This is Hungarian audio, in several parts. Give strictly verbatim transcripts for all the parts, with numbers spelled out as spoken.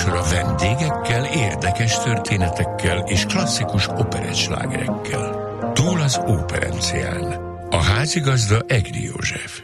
műsora vendégekkel, érdekes történetekkel és klasszikus operettslágerekkel. Túl az Óperencián. A házigazda Egri József.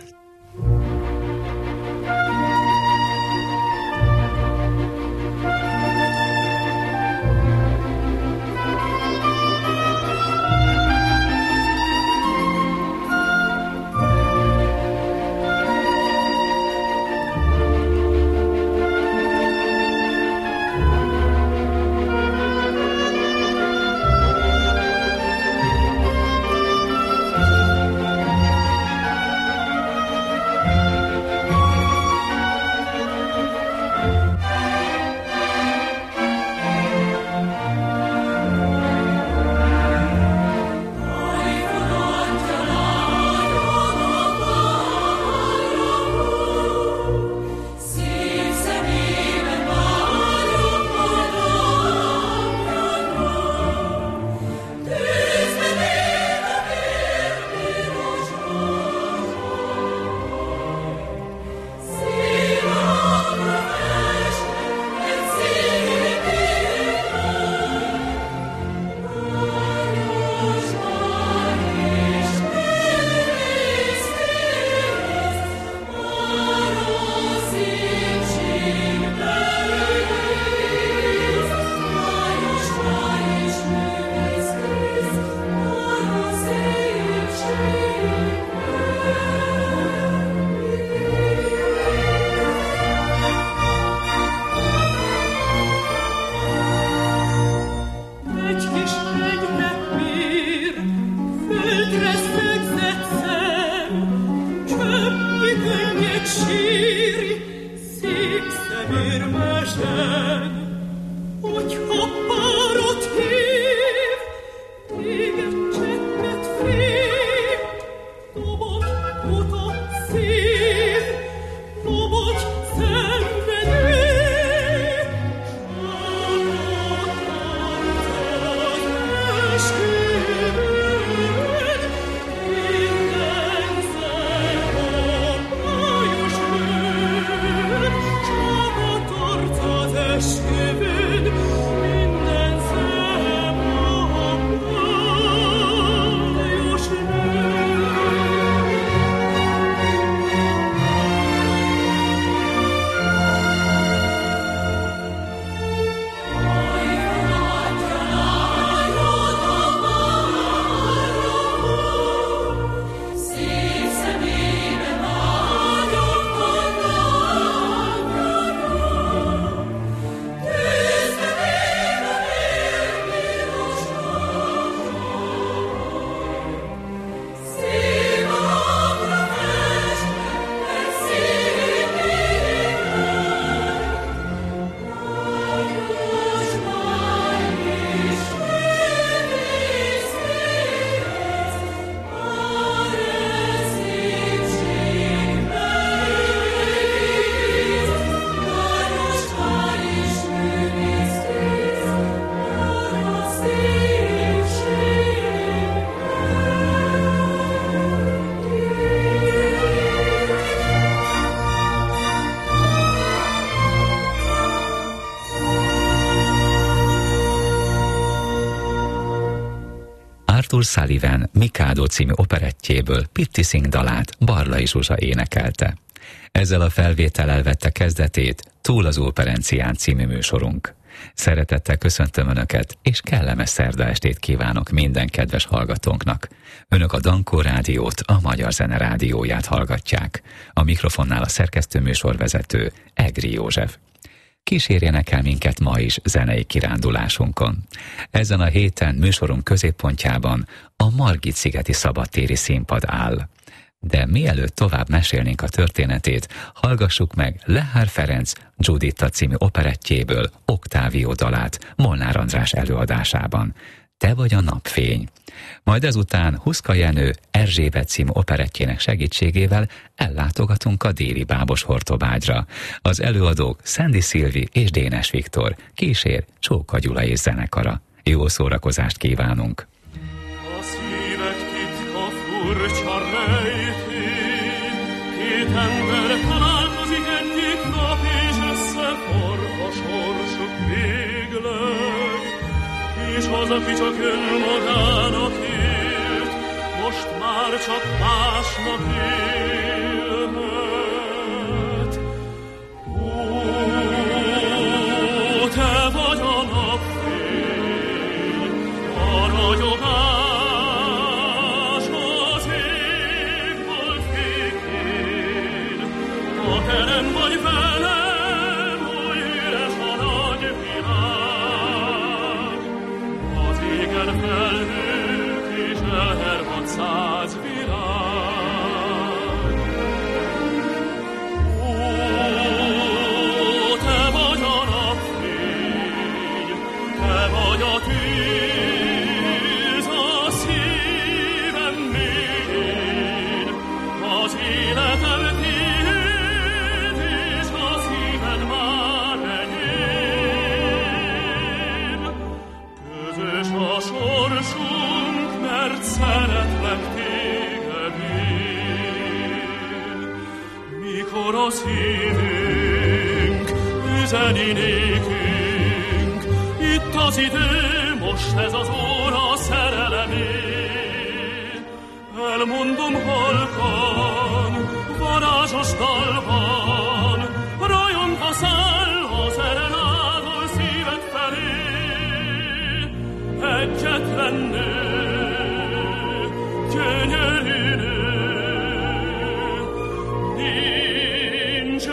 Arthur Sullivan Mikado című operettjéből Pitti Singh dalát Barlai Zsuzsa énekelte. Ezzel a felvétellel vette kezdetét Túl az Óperencián című műsorunk. Szeretettel köszöntöm Önöket, és kellemes szerda estét kívánok minden kedves hallgatónknak. Önök a Dankó Rádiót, a Magyar Zene Rádióját hallgatják. A mikrofonnál a szerkesztő műsorvezető Egri József. Kísérjenek el minket ma is zenei kirándulásunkon. Ezen a héten műsorunk középpontjában a Margit-szigeti szabadtéri színpad áll. De mielőtt tovább mesélnénk a történetét, hallgassuk meg Lehár Ferenc Giuditta című operettjéből Octavio dalát Molnár András előadásában. Te vagy a napfény. Majd ezután Huszka Jenő Erzsébet című operettjének segítségével ellátogatunk a déli Bábos Hortobágyra. Az előadók Szendi Szilvi és Dénes Viktor, kísér Csóka Gyula és zenekara. Jó szórakozást kívánunk! A szívek titka furcsa rejti, két ember találkozik egyik nap, és összeforg a sorsa. az, aki csak önmagának élt, most már csak másnak élhet. Ó, te vagy a napfény, a ragyogás az égbolt fékén, ha te nem vagy velem, oly üres a nagy világ. Az égen felnőtt és elhervadt száz világ. Ó, te vagy a napfény, te vagy a tűz a szívem mélyén, az életem tiéd, és a szíved már enyém. Közös a sorsunk, mert szeretlek téged én. Mikor a szívünk üzeni nékünk, itt az idő, most ez az óra szerelemé. Elmondom halkan, varázsos dalban, rajongva száll a szerenádol szíved felé. Egyetlen nő, gyönyörű nő, nincs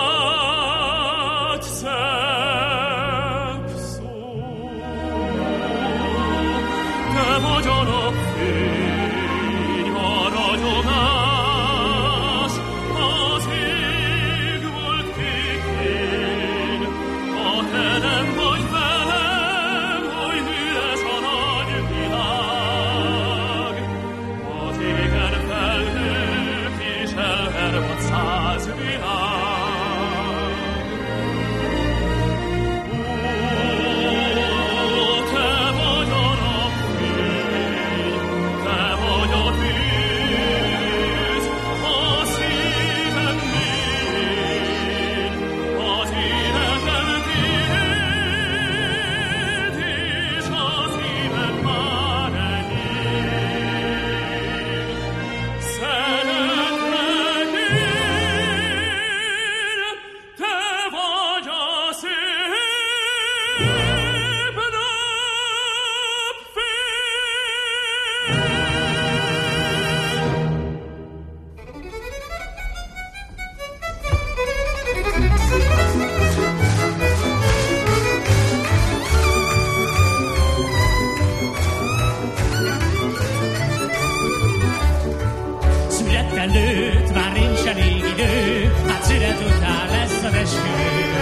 rád szebb szó. Te vagy a napfény, a ragyogás, az ég volt kékén, ha te nem vagy velem, oly üres a nagy világ. Az égen felnőtt és elhervadt száz világ. Ó, te vagy a napfény, te vagy a tűz a szívem mélyén, az életem tiéd, és a szíved már enyém. Szeretlek én, te vagy a szép Szület előtt már nincs elég idő, hát szület után lesz az eskü.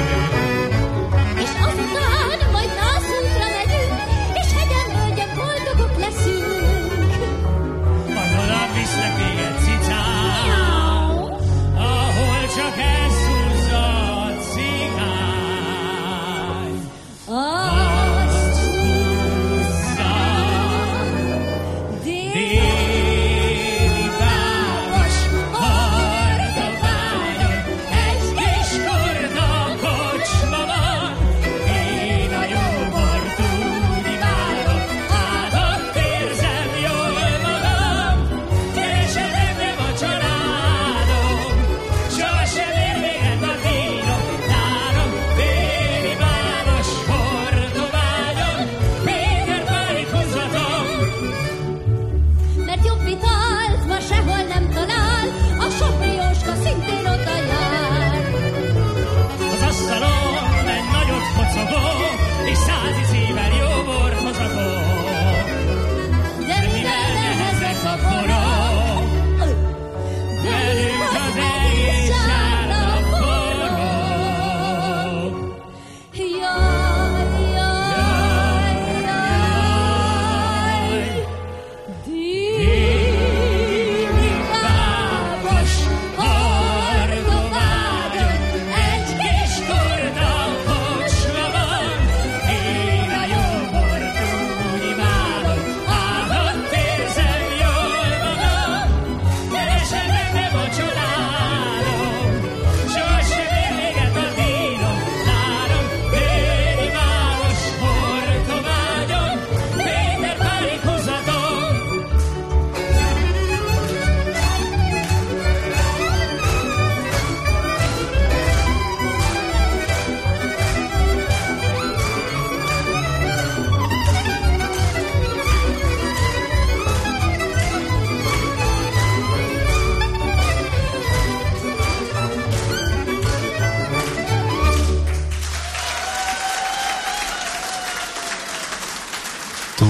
És azután majd nászútra megyünk, és hegyen völgyen boldogok leszünk. Majd oda visznek téged cicán, ahol csak elszúzza a cigány. Azt húzza déli város Hardoványon, egy kis kurta kocsma van. Én a jóbort úgy imádom, hát ott érzem jól magam. Keresem nem a családom, sohasem ér véget a dínom. Nálam déli város Hardoványon, Péter Pálit hozzatom. mert jobb vitalt ma sehol nem talál, a Soprióska szintén oda jár. Az asztalon egy nagyot kocogó, és száz szívvel jó bort hozható. De mivel nehezek a borok, Velünk az egész sárga forog. Jaj, jaj, jaj, déli város Hardoványon, egy kis kurta kocsma van. Én a jó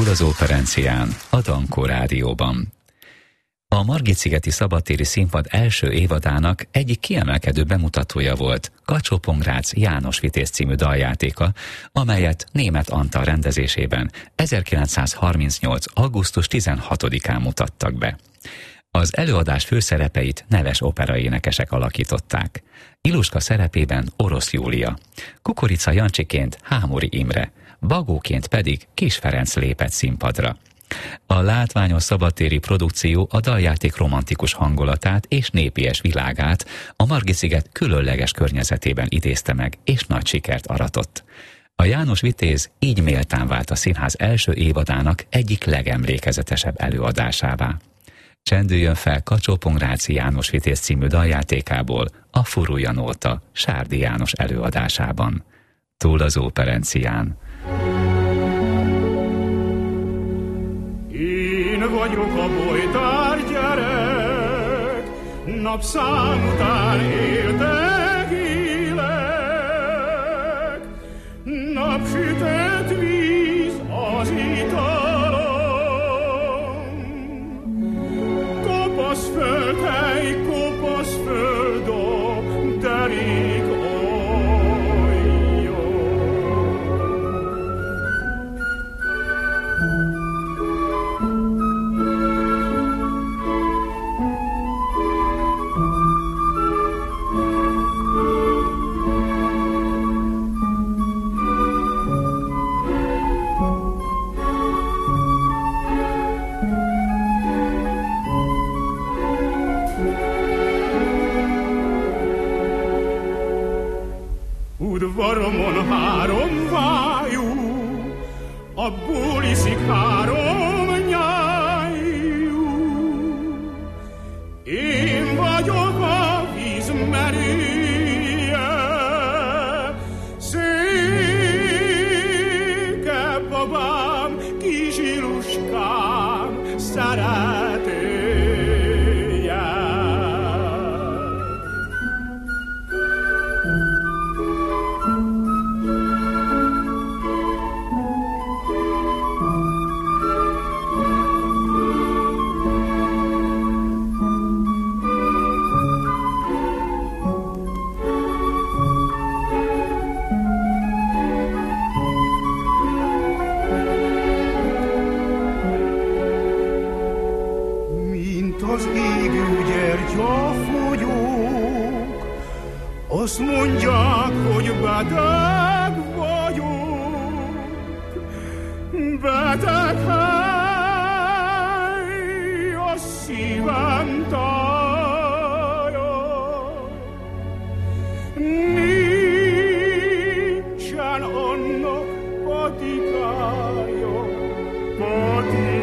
Túl az Operencián, a Dankó Rádióban. A Margit-szigeti szabadtéri színpad első évadának egyik kiemelkedő bemutatója volt Kacsó-Pongrác János Vitéz című daljátéka, amelyet Németh Antal rendezésében ezerkilencszázharmincnyolc. augusztus tizenhatodikán mutattak be. Az előadás főszerepeit neves operaénekesek alakították. Iluska szerepében Orosz Júlia, Kukorica Jancsiként Hámori Imre, Bagóként pedig Kis Ferenc lépett színpadra. A látványos szabadtéri produkció a daljáték romantikus hangulatát és népies világát a Margit-sziget különleges környezetében idézte meg, és nagy sikert aratott. A János Vitéz így méltán vált a színház első évadának egyik legemlékezetesebb előadásává. Csendüljön fel Kacsó-Pongrác János Vitéz című daljátékából a Furulja nóta Sárdi János előadásában. Túl az Operencián. Én vagyok a bojtár gyerek, napszám után éltek élek, napsütött víz az italom, kopasz földhely, kopasz földom, derék udvaromon három vájú, abból iszik három nyájú. Én vagyok a víz merője, széke babám, kis Iluskám, szeretője. Azt mondják, hogy beteg vagyok, beteg hely a szívem tája. Nincsen annak patikája, patikája.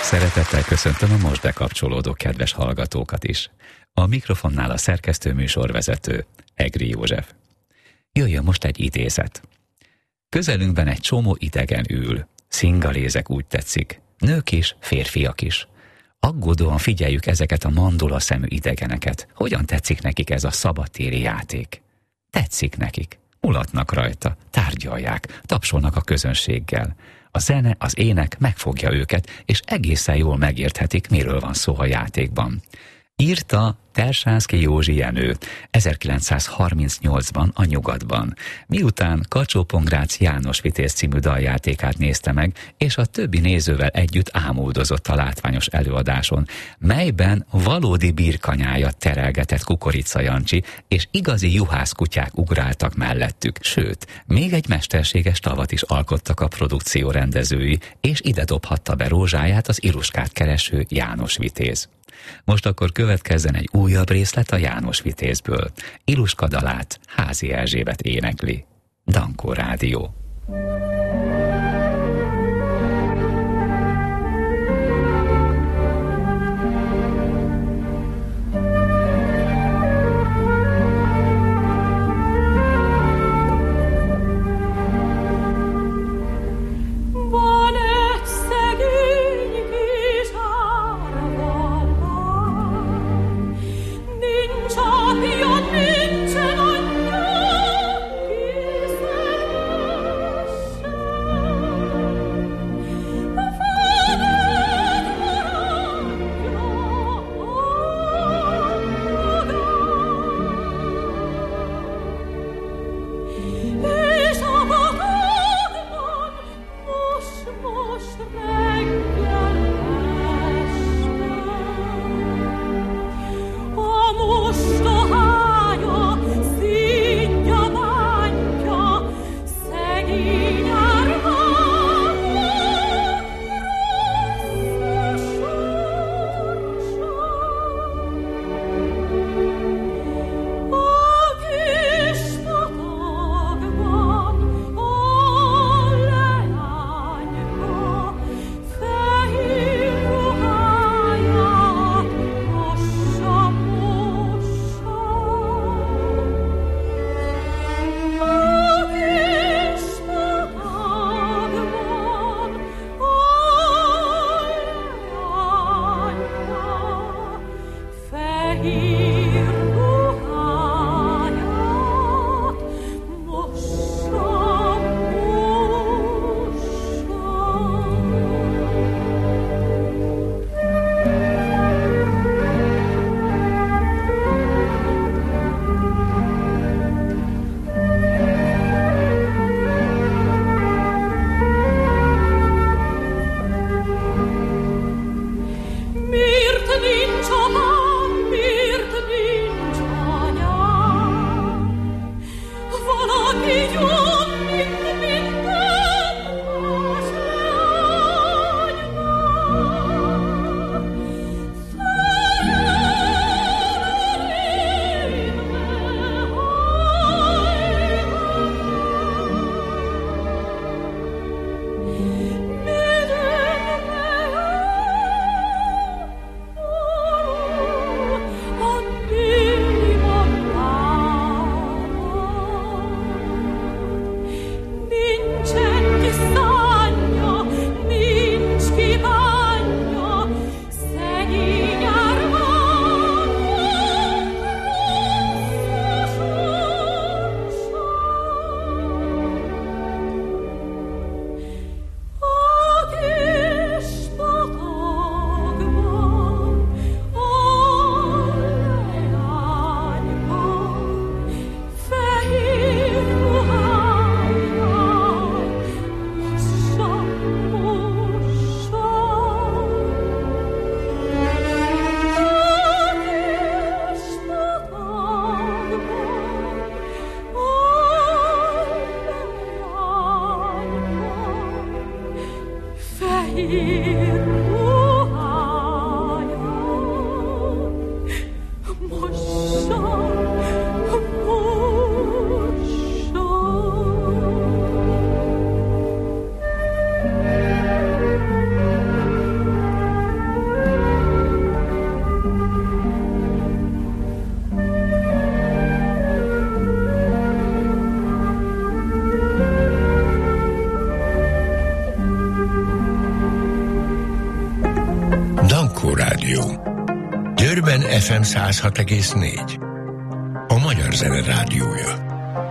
Szeretettel köszöntöm a most bekapcsolódó kedves hallgatókat is. A mikrofonnál a szerkesztő műsorvezető, Egri József. Jöjjön most egy idézet. Közelünkben egy csomó idegen ül. Szingalézek, úgy tetszik. Nők is, férfiak is. Aggódóan figyeljük ezeket a mandula szemű idegeneket. Hogyan tetszik nekik ez a szabadtéri játék? Tetszik nekik. Mulatnak rajta, tárgyalják, tapsolnak a közönséggel. A zene, az ének megfogja őket, és egészen jól megérthetik, miről van szó a játékban. Írta Tersánszky Józsi Jenő ezerkilencszázharmincnyolcban a Nyugatban, miután Kacsó-Pongrác János Vitéz című daljátékát nézte meg, és a többi nézővel együtt ámuldozott a látványos előadáson, melyben valódi birkanyájat terelgetett Kukorica Jancsi, és igazi juhászkutyák ugráltak mellettük, sőt, még egy mesterséges tavat is alkottak a produkció rendezői, és ide dobhatta be rózsáját az Iluskát kereső János Vitéz. Most akkor következzen egy újabb részlet a János Vitézből. Iluska dalát Házi Erzsébet énekli. Dankó Rádió. Nincsen anyja, hiszen Rádió. Győrben ef em száz hat egész négy. A Magyar Zene Rádiója.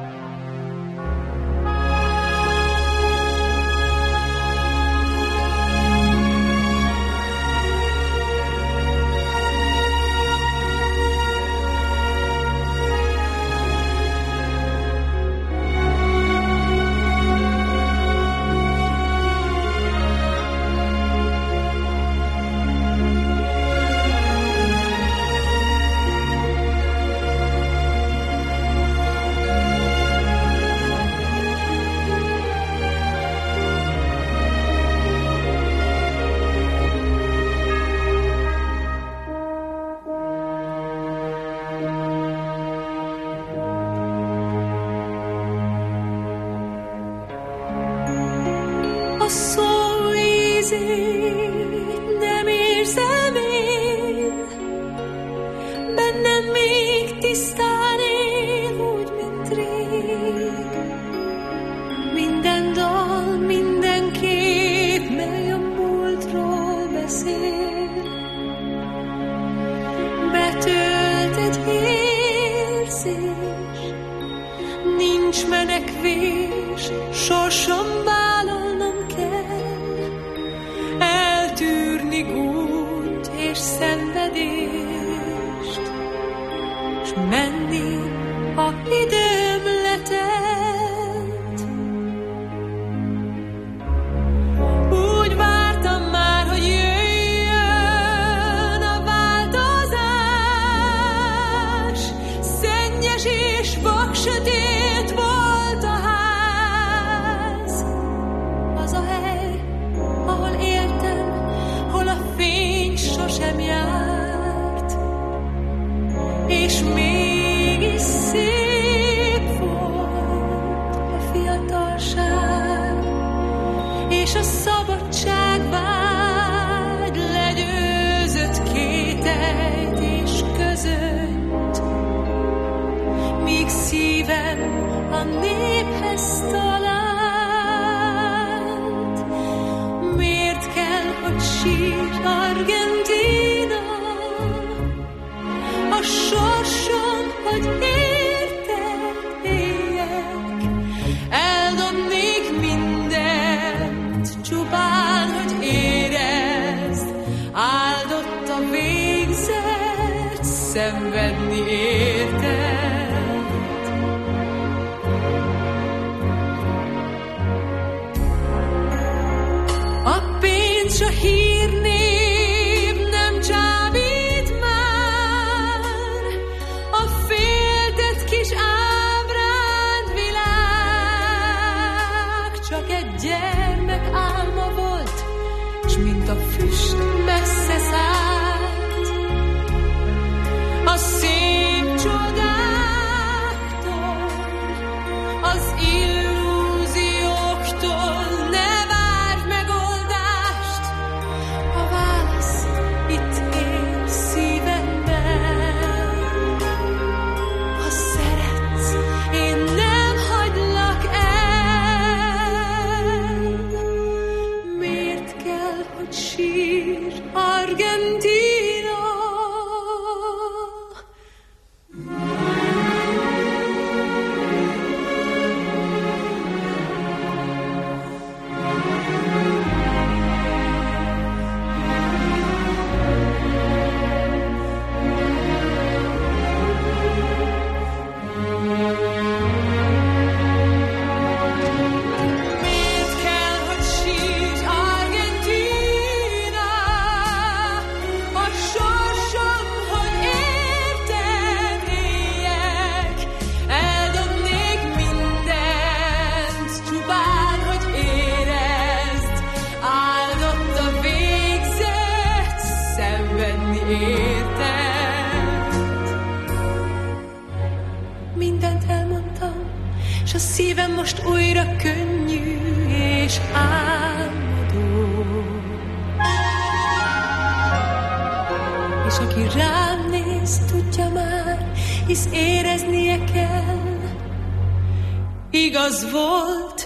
Igaz volt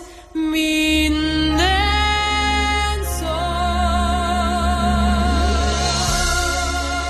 minden szó.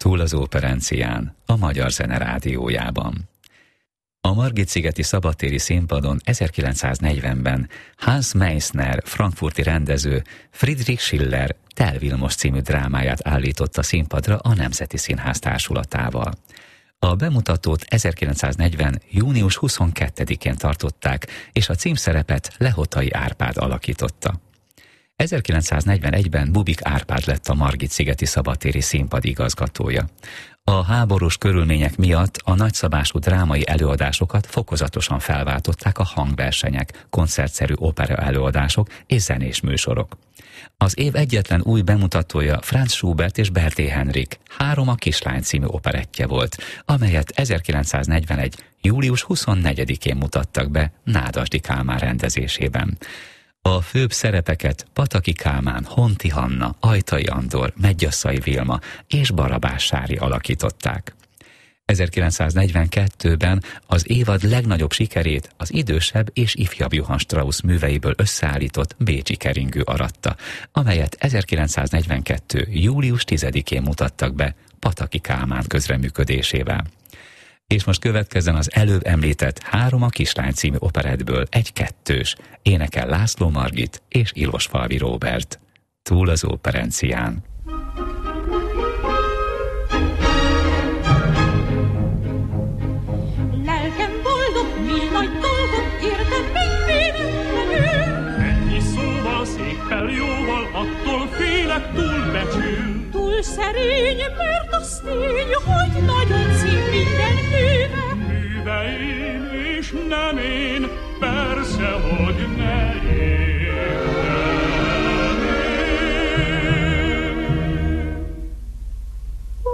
Túl az Óperencián, a Magyar Zene Rádiójában. A Margit-szigeti szabadtéri színpadon ezerkilencszáznegyvenben Hans Meissner frankfurti rendező Friedrich Schiller Tell Vilmos című drámáját állította színpadra a Nemzeti Színház társulatával. A bemutatót ezerkilencszáznegyven. június huszonkettedikén tartották, és a címszerepet Lehotai Árpád alakította. ezerkilencszáznegyvenegyben Bubik Árpád lett a Margit-szigeti szabadtéri színpad igazgatója. A háborús körülmények miatt a nagyszabású drámai előadásokat fokozatosan felváltották a hangversenyek, koncertszerű opera előadások és zenés műsorok. Az év egyetlen új bemutatója Franz Schubert és Berté Henrik Három a kislány című operettje volt, amelyet ezerkilencszáznegyvenegy. július huszonnegyedikén mutattak be Nádasdy Kálmán rendezésében. A főbb szerepeket Pataki Kálmán, Honti Hanna, Ajtai Andor, Medgyasszai Vilma és Barabás Sári alakították. ezerkilencszáznegyvenkettőben az évad legnagyobb sikerét az idősebb és ifjabb Johann Strauss műveiből összeállított Bécsi keringő aratta, amelyet ezerkilencszáznegyvenkettő. július tizedikén mutattak be Pataki Kálmán közreműködésével. És most következzen az előbb említett Három a kislány című operettből egy kettős, énekel László Margit és Ilosfalvi Róbert. Túl az Óperencián. Lelkem boldog, mi nagy dolgok, érted megvéletlenül. Ennyi szóval, széppel, jóval, attól félek túlbecsül. Túl szerény, mert az tény, hogy nagyon szép minden műve. Műve én, és nem én, persze, hogy ne értem én. Ó,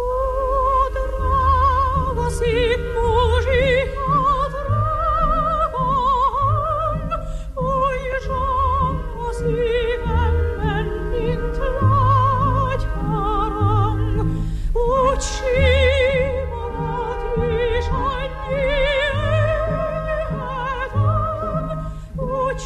drága szép muzsika, drága hang, oly zsang a szívemben, mint lágy harang, úgy simogat és annyi enyhe tang, úgy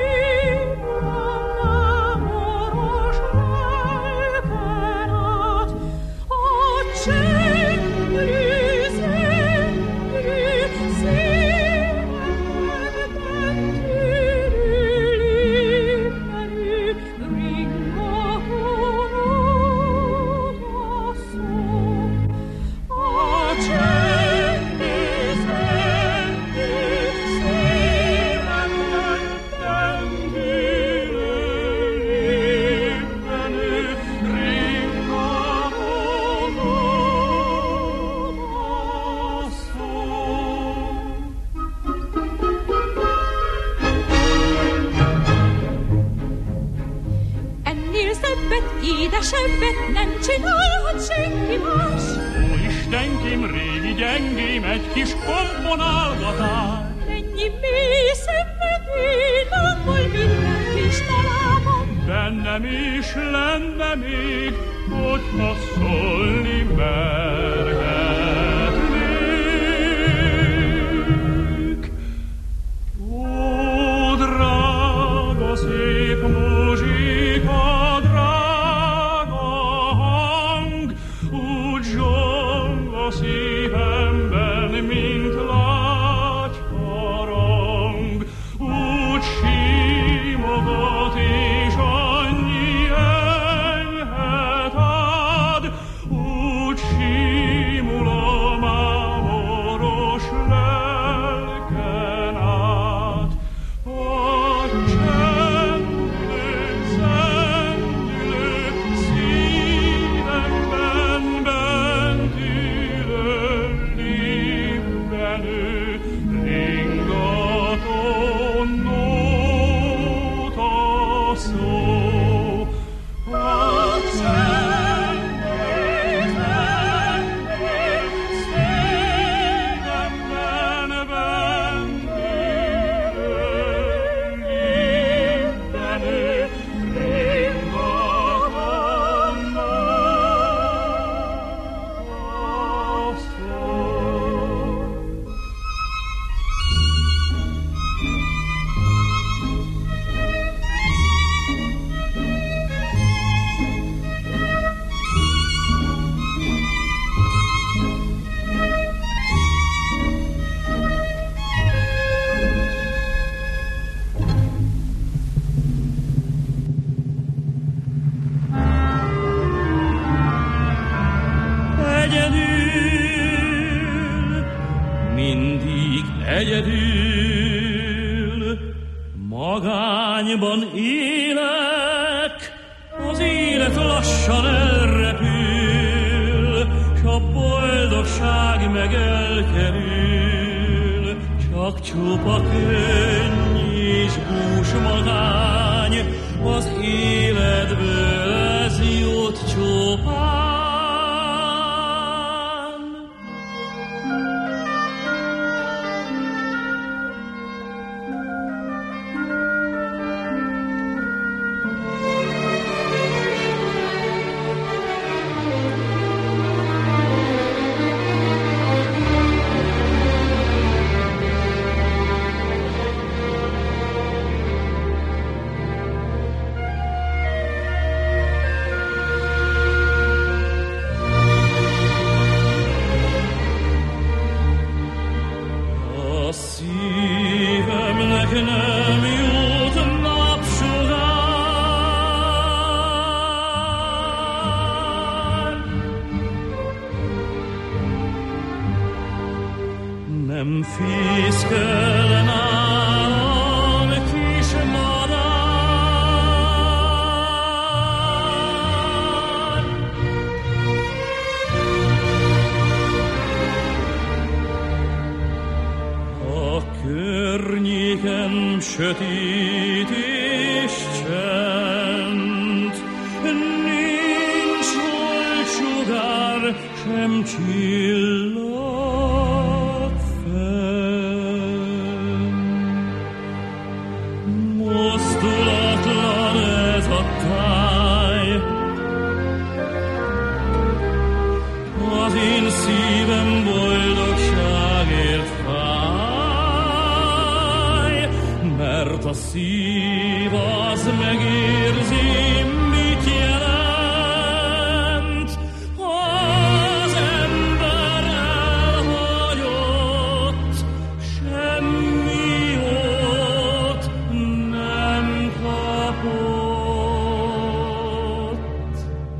simogat mámoros lelken át, a csendű, zendű szívemben tűnő lépmenő ringató nóta szól. A csendű, zendű szívemben tűnő lépmenő ringató nóta szól. Ennél szebbet, édesebbet nem csinálhat senki más. Ó, Istenkém, régi gyengém, egy kis komponálgatás. Ennyi mély szenvedély, lábbal minden kis találom. Bennem is lenne még, hogyha szólni mergetnék. Ó, drága szép muzsika, drága hang, úgy zsong a szívemben, mint lágy harang, úgy simogat és annyi enyhet ad, úgy simogat egyedül, magányban élek, az élet lassan elrepül, s a boldogság meg elkerül, csak csupa könny és bús magány, az életből ez jut csupán. Nem fészkel nálam kis madár. A környéken sötét és csend, nincs hol sugár, sem csillag. Szívem boldogságért fáj, mert a szív az megérzi, mit jelent. Az ember elhagyott, semmi jót nem kapott.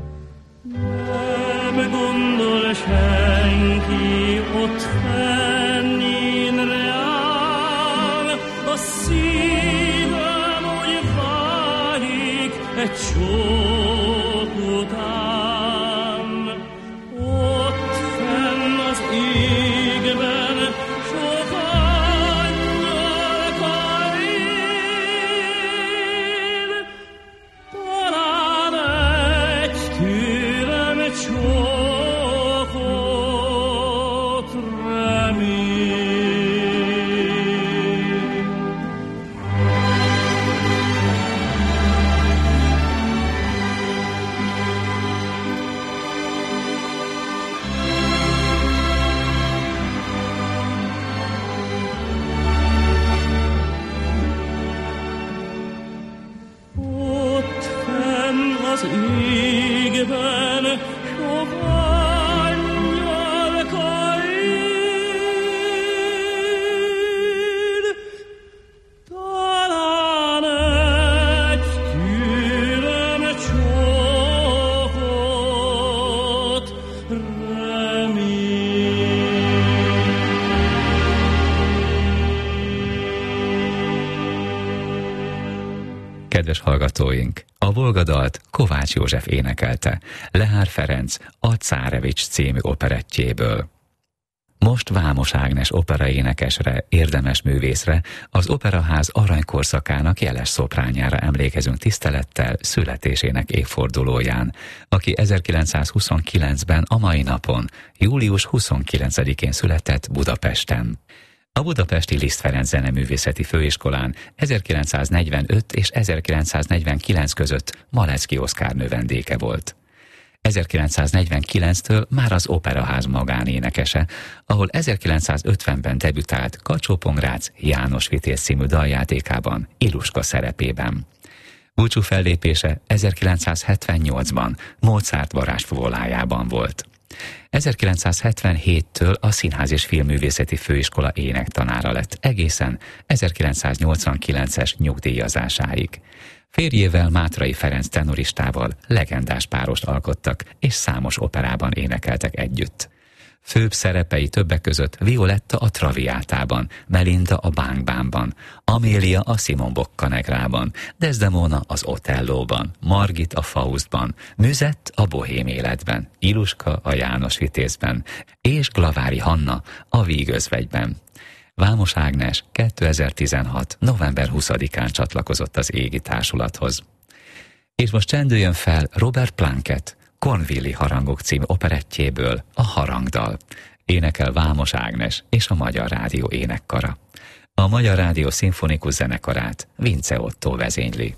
Nem gondol senki ott fenn én reál, a szívem úgy vágyik egy csók után. Ott fenn az égben sok angyalka él, talán egy tőlem csók. Az égben sok angyalka él, talán egy tőlem csókot remél. Kedves hallgatóink! A Volga-dalt Kovács József énekelte, Lehár Ferenc a Cárevics című operettjéből. Most Vámos Ágnes operaénekesre, érdemes művészre, az Operaház aranykorszakának jeles szoprányára emlékezünk tisztelettel születésének évfordulóján, aki ezerkilencszázhuszonkilencben a mai napon, július huszonkilencedikén született Budapesten. A budapesti Liszt Ferenc Zeneművészeti Főiskolán ezerkilencszáznegyvenöt és ezerkilencszáznegyvenkilenc között Malecki Oszkár növendéke volt. ezerkilencszáznegyvenkilenctől már az Operaház magánénekese, ahol ezerkilencszázötvenben debütált Kacsó-Pongrác János Vitéz című daljátékában, Iluska szerepében. Búcsú fellépése ezerkilencszázhetvennyolcban Mozart varázsfuvolájában volt. ezerkilencszázhetvenhéttől a Színház és Filmművészeti Főiskola énektanára lett egészen ezerkilencszáznyolcvankilences nyugdíjazásáig. Férjével, Mátrai Ferenc tenoristával legendás párost alkottak, és számos operában énekeltek együtt. Főbb szerepei többek között Violetta a Traviátában, Melinda a Bánkbánban, Amélia a Simon Boccanegrában, Desdemona az Otellóban, Margit a Faustban, Müzett a Bohém életben, Iluska a János Vitézben, és Glavári Hanna a Vígözvegyben. Vámos Ágnes kétezer-tizenhat. november huszadikán csatlakozott az Égi Társulathoz. És most csendüljön fel Robert Plunkett Cornwalli Harangok című operettjéből a Harangdal. Énekel Vámos Ágnes és a Magyar Rádió énekkara. A Magyar Rádió szimfonikus zenekarát Vince Otto vezényli.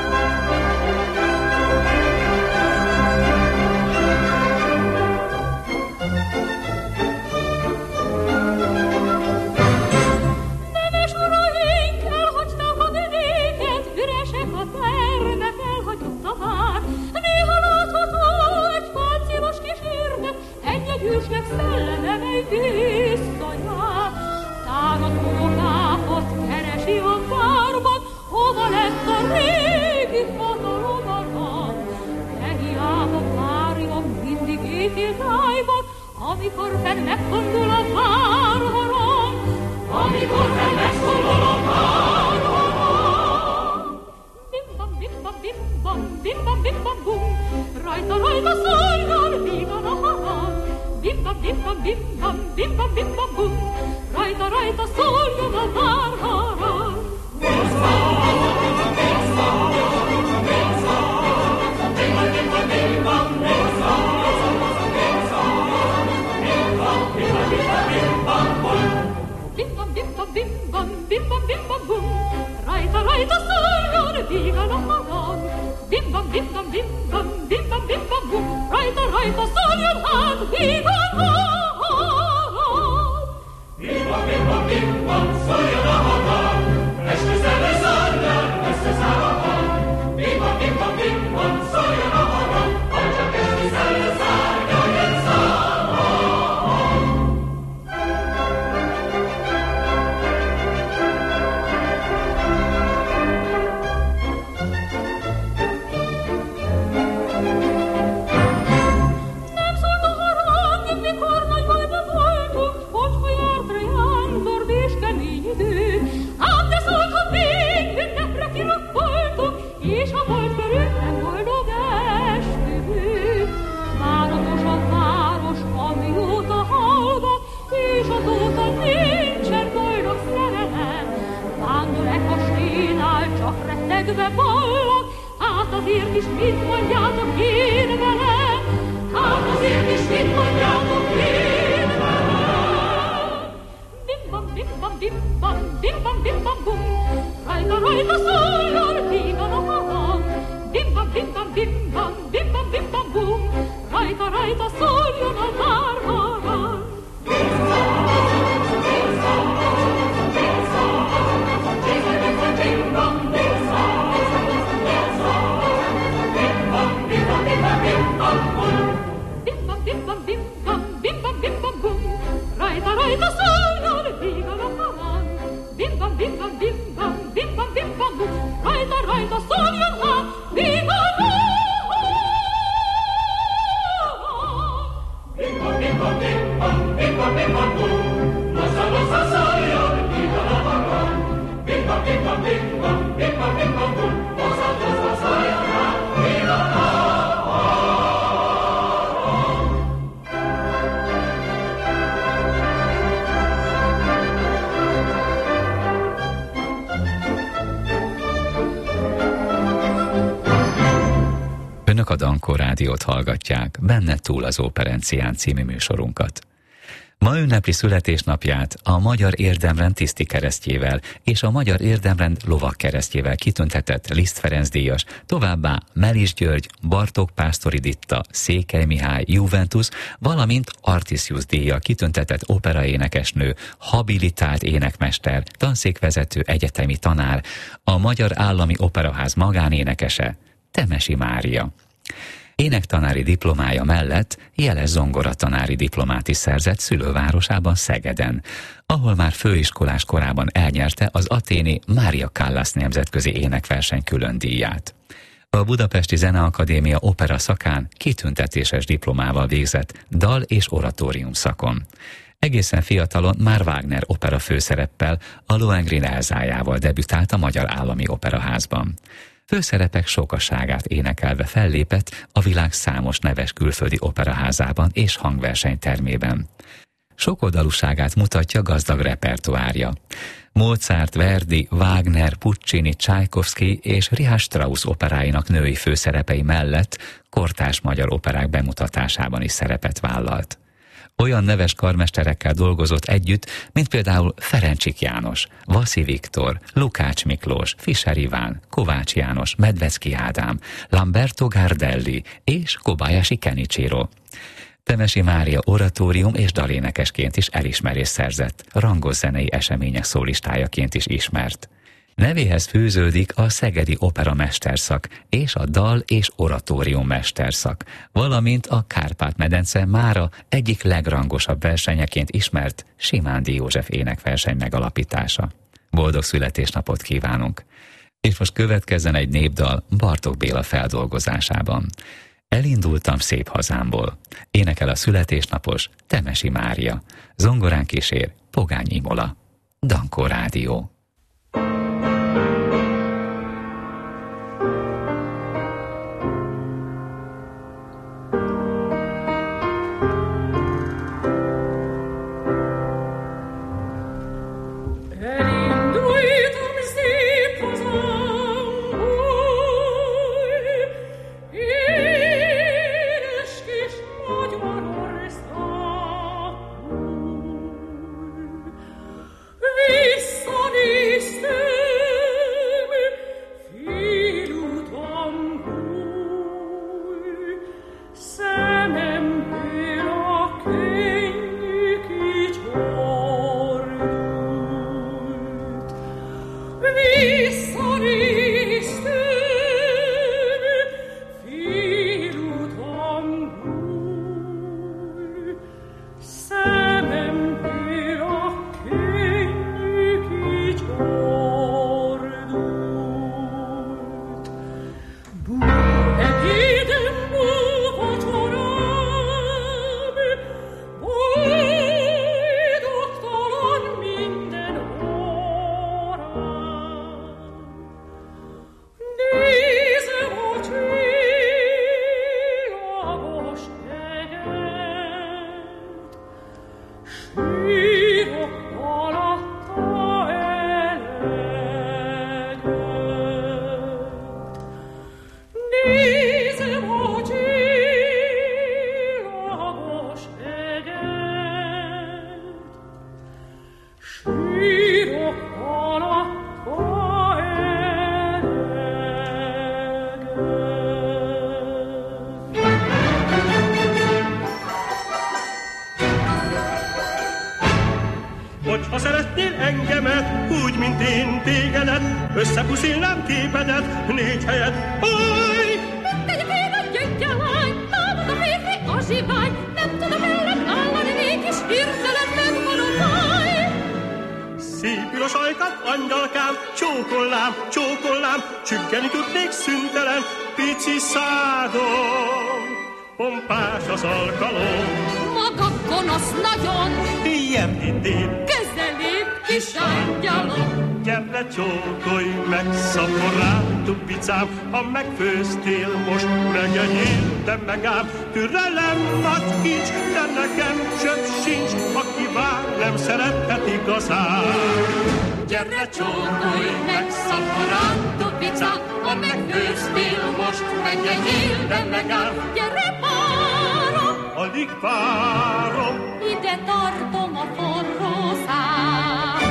Amikor fenn megfordul a várharam, amikor fenn megszólal a várharam. Bim-bam, bim-bam, bim-bam, bim-bam, bim-bam, bum, rajta, rajta szóljon vígan a harang. Bim-bam, bim-bam, bim-bam, bim-bam, bim-bam, bum, rajta, rajta szóljon a várharam. Bim-bam, bim-bam, bim-bam, bum, rajta, rajta szóljon vígan a harang. Bim-bam, bim-bam, bim-bam, bim-bam, bim-bam, bum, rajta, rajta szóljon hát vígan a harang. Bim-bam, bim-bam, bim-bam, szóljon a harang, esküszere szárnyal, összeszáll a hang. Bim-bam, bim-bam, bim-bam, szóljon a harang, ha csak esküszere szárnyal, egy száll a hang. És a volt körülben boldog esküvő. Váratos a város, amióta hallgat, és azóta nincsen boldog szerelem. Vándor-e kasténál csak rettegve ballag, hát azért is mit mondjátok én velem? Hát azért is mit mondjátok én velem? Bim-bam, bim-bam, bim-bam, bim-bam, bim-bam, bum, rajta, rajta szóljon vígan a harang. Bim-bam, bim-bam, bim-bam, bim-bam, bim-bam, bum, rajta, rajta szóljon a várharang. Bim-bam, bim-bam, bim-bam, bim-bam, bim-bam, bum, rajta, rajta szóljon vígan a harang. Bim-bam, bim-bam, bim-bam, bim-bam, bim-bam, bum, rajta, rajta szóljon hát vígan a harang. Bim-bam, bim-bam, bim-bam, bim-bam, bim-bam, bum, nossa, nossa szóljon vígan a harang. Bim-bam, bim-bam, bim-bam, bim-bam, bim-bam, bum, nossa, nossa szóljon hát vígan a harang. Önök a Dankó Rádiót hallgatják, benne túl az Operencián című műsorunkat. Ma ünnepli születésnapját a Magyar Érdemrend tiszti keresztjével és a Magyar Érdemrend lovak keresztjével kitüntetett Liszt Ferenc díjas, továbbá Melis György, Bartók Pásztori Ditta, Székely Mihály, Juventus, valamint Artisius díjjal kitüntetett operaénekesnő, habilitált énekmester, tanszékvezető egyetemi tanár, a Magyar Állami Operaház magánénekese, Temesi Mária. Énektanári diplomája mellett jeles zongoratanári diplomát is szerzett szülővárosában, Szegeden, ahol már főiskolás korában elnyerte az athéni Mária Callas nemzetközi énekverseny külön díját. A Budapesti Zeneakadémia opera szakán kitüntetéses diplomával végzett dal- és oratórium szakon. Egészen fiatalon már Wagner opera főszereppel, a Lohengrin Elzájával debütált a Magyar Állami Operaházban. Főszerepek sokaságát énekelve fellépett a világ számos neves külföldi operaházában és hangversenytermében. Sokoldalúságát mutatja gazdag repertoárja. Mozart, Verdi, Wagner, Puccini, Csajkovszky és Richard Strauss operáinak női főszerepei mellett kortárs magyar operák bemutatásában is szerepet vállalt. Olyan neves karmesterekkel dolgozott együtt, mint például Ferencsik János, Vaszi Viktor, Lukács Miklós, Fischer Iván, Kovács János, Medvecki Ádám, Lamberto Gardelli és Kobayashi Kenichiro. Temesi Mária oratórium és dalénekesként is elismerést szerzett, rangos zenei események szólistájaként is ismert. Nevéhez fűződik a Szegedi Opera Mesterszak és a Dal- és Oratórium Mesterszak, valamint a Kárpát-medence mára egyik legrangosabb versenyeként ismert Simándi József énekverseny megalapítása. Boldog születésnapot kívánunk! És most következzen egy népdal Bartók Béla feldolgozásában. Elindultam szép hazámból. Énekel a születésnapos Temesi Mária. Zongorán kísér Pogány Imola. Dankó Rádió. Ha szeretnél engemet, úgy, mint én tégedet, összepuszilnám képedet, négy helyet, haj! Mint egy vén a gyöngyelány, támad a férfi a zsivány, nem tudom ellen állani, mégis hirtelen megvan a baj. Szépül a sajkát, angyalkám, csókollám, csókollám, csüggeni tudnék szüntelen, pici szádom, pompás az alkalom. Maga gonosz nagyon, Ilyen indén, közelép kis angyalom. gyere csókolj meg, szaporám, tupicám, ha megfőztél most, megenyél, de megám, türelem nagy kincs, de nekem csöpp sincs, aki vár, nem szerethet igazán. Gyere csókolj meg, szaporám, tupicám, ha megfőztél most, megenyél, de megám. Gyere várom, Alig várom, ide tartom a forró szám.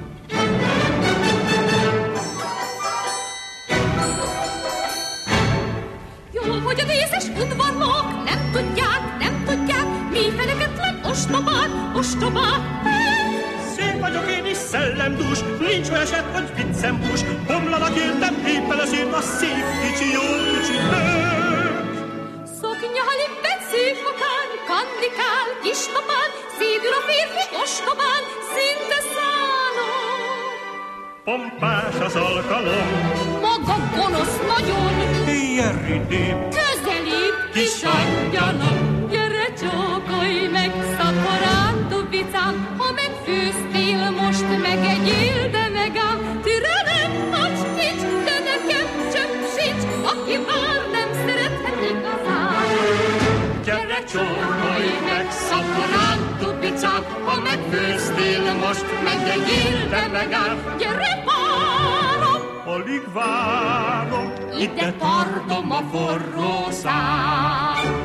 Jó, hogy a díszes udvarlók nem tudják, nem tudják, mi feneketlen ostobák, ostobák. szép vagyok én is szellemdús, nincs olyan eset, hogy viccem bús, bomlanak éltem éppen azért a szép kicsi jó kicsi nők. Szoknyali szívfokán, kandikál, kis topán, szédül a férfi ostobán, szinte szálló. pompás az alkalom. Maga gonosz nagyon, Jerridébb, közelíbb, kis angyalom. Gyere, csókolj meg, szaporántó vicám, ha megfőztél most, megegyél, de megám. Türelem, hagy nincs, de nekem csöpp sincs, aki vár, nem szerethet igazán. gyere csókolj meg, szaporántó vicám, ha megfőztél most, megegyél, de megám. Gyere, várom, Alig várom, ide tartom a forró szám.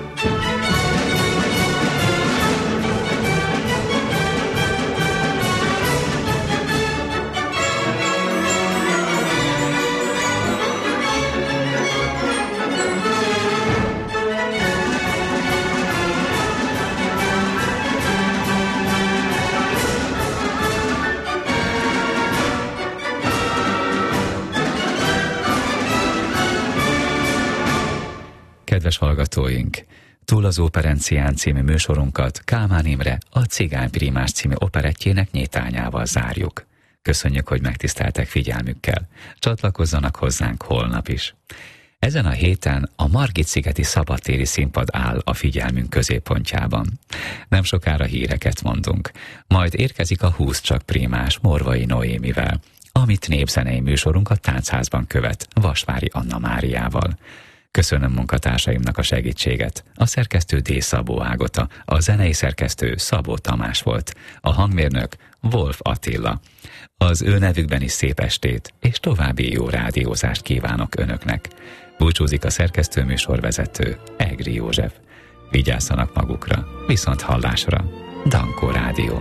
Kedves hallgatóink! Túl az Óperencián című műsorunkat Kálmán Imre a Cigány Prímás című operettjének nyitányával zárjuk. Köszönjük, hogy megtiszteltek figyelmükkel. Csatlakozzanak hozzánk holnap is. Ezen a héten a Margit-szigeti szabadtéri színpad áll a figyelmünk középpontjában. Nem sokára híreket mondunk. Majd érkezik a Húsz csak Prímás Morvai Noémivel, amit népzenei műsorunk a Táncházban követ Vasvári Anna Máriával. Köszönöm munkatársaimnak a segítséget. A szerkesztő D. Szabó Ágota, a zenei szerkesztő Szabó Tamás volt, a hangmérnök Wolf Attila. Az ő nevükben is szép estét, és további jó rádiózást kívánok önöknek. Búcsúzik a szerkesztő műsorvezető Egri József. Vigyázzanak magukra, viszont hallásra. Dankó Rádió.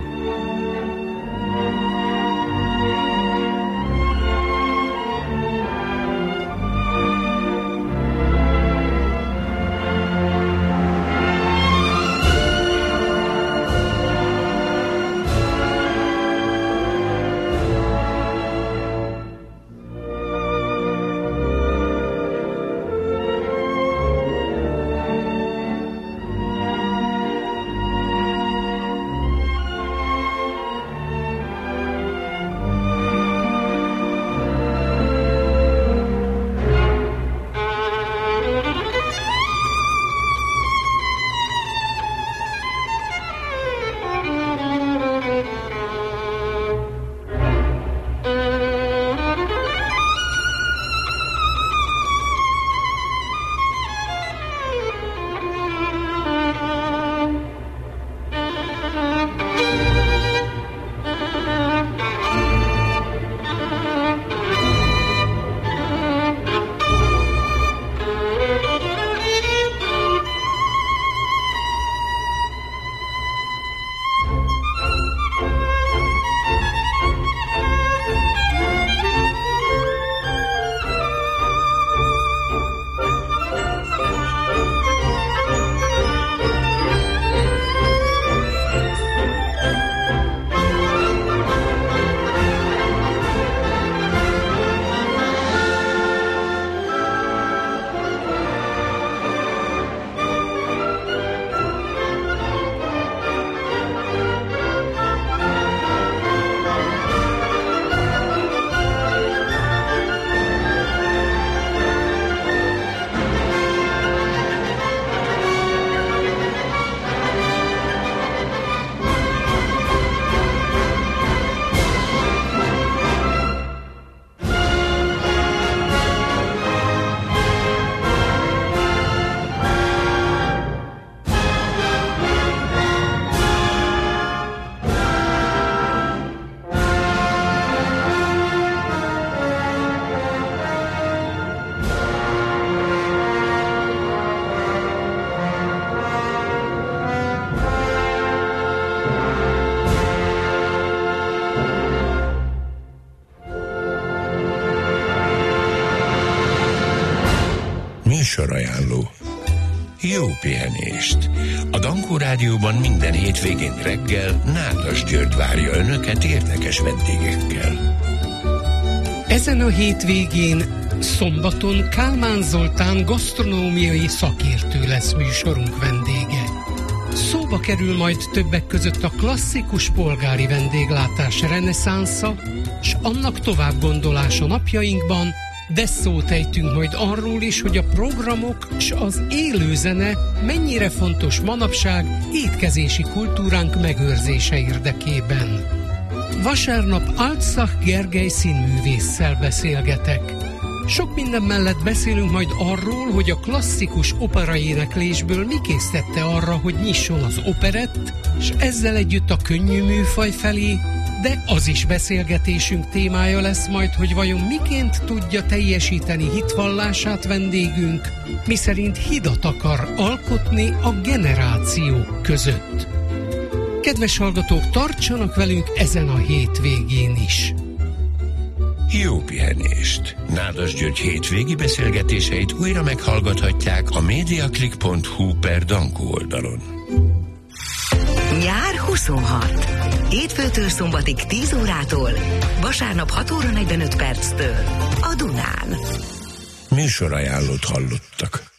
Műsorajánló. Jó pihenést! A Dankó Rádióban minden hétvégén reggel Nádas György várja önöket érdekes vendégekkel. Ezen a hétvégén szombaton Kálmán Zoltán gasztronómiai szakértő lesz műsorunk vendége. Szóba kerül majd többek között a klasszikus polgári vendéglátás reneszánsza, s annak továbbgondolása napjainkban, de szót ejtünk majd arról is, hogy a programok s az élőzene mennyire fontos manapság étkezési kultúránk megőrzése érdekében. Vasárnap Altszach Gergely színművésszel beszélgetek. Sok minden mellett beszélünk majd arról, hogy a klasszikus operaéneklésből mi késztette arra, hogy nyisson az operett, és ezzel együtt a könnyű műfaj felé, de az is beszélgetésünk témája lesz majd, hogy vajon miként tudja teljesíteni hitvallását vendégünk, miszerint hidat akar alkotni a generációk között. Kedves hallgatók, tartsanak velünk ezen a hétvégén is! Jó pihenést! Nádas György hétvégi beszélgetéseit újra meghallgathatják a mediaclick pont hu per Dankó oldalon. Nyár huszonhat. Hétfőtől szombatig tíz órától, vasárnap hat óra negyvenöt perctől a Dunán. Műsorajánlót hallottak.